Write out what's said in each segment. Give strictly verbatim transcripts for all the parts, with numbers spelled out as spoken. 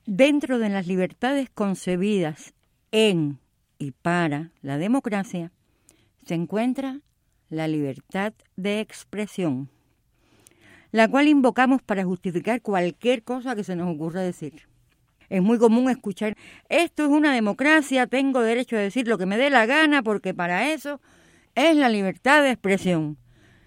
Dentro de las libertades concebidas en y para la democracia se encuentra la libertad de expresión, la cual invocamos para justificar cualquier cosa que se nos ocurra decir. Es muy común escuchar, esto es una democracia, tengo derecho a decir lo que me dé la gana porque para eso es la libertad de expresión.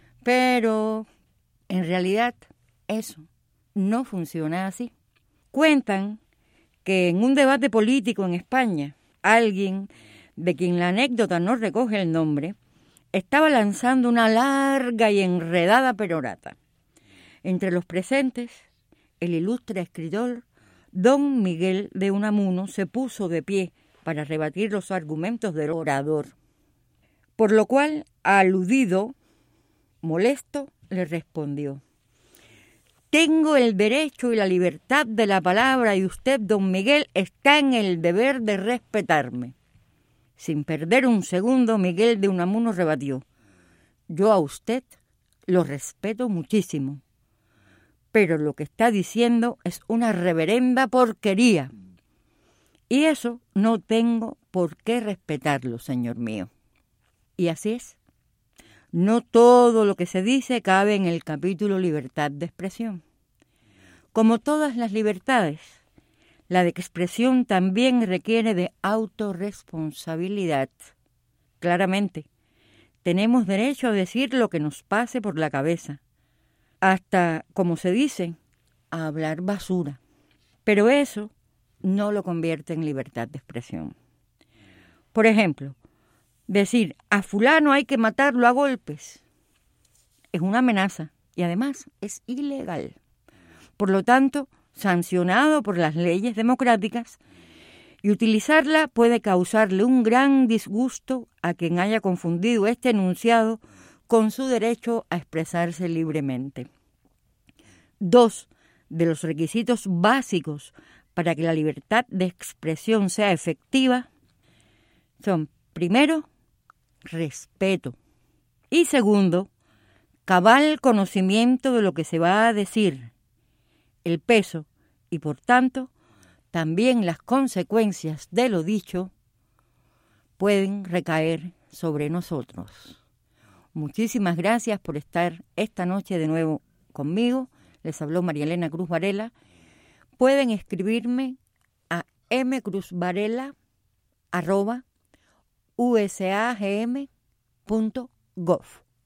Pero en realidad eso no funciona así. Cuentan que en un debate político en España, alguien de quien la anécdota no recoge el nombre, estaba lanzando una larga y enredada perorata. Entre los presentes, el ilustre escritor don Miguel de Unamuno se puso de pie para rebatir los argumentos del orador, por lo cual, aludido, molesto, le respondió: tengo el derecho y la libertad de la palabra y usted, don Miguel, está en el deber de respetarme. Sin perder un segundo, Miguel de Unamuno rebatió: yo a usted lo respeto muchísimo, pero lo que está diciendo es una reverenda porquería. Y eso no tengo por qué respetarlo, señor mío. Y así es. No todo lo que se dice cabe en el capítulo libertad de expresión. Como todas las libertades, la de expresión también requiere de autorresponsabilidad. Claramente, tenemos derecho a decir lo que nos pase por la cabeza, hasta, como se dice, a hablar basura. Pero eso no lo convierte en libertad de expresión. Por ejemplo, decir a fulano hay que matarlo a golpes es una amenaza y además es ilegal. Por lo tanto, sancionado por las leyes democráticas, y utilizarla puede causarle un gran disgusto a quien haya confundido este enunciado con su derecho a expresarse libremente. Dos de los requisitos básicos para que la libertad de expresión sea efectiva son, primero, respeto y segundo, cabal conocimiento de lo que se va a decir, el peso y, por tanto, también las consecuencias de lo dicho pueden recaer sobre nosotros. Muchísimas gracias por estar esta noche de nuevo conmigo. Les habló María Elena Cruz Varela. Pueden escribirme a mcruzvarela arroba usagm punto gov.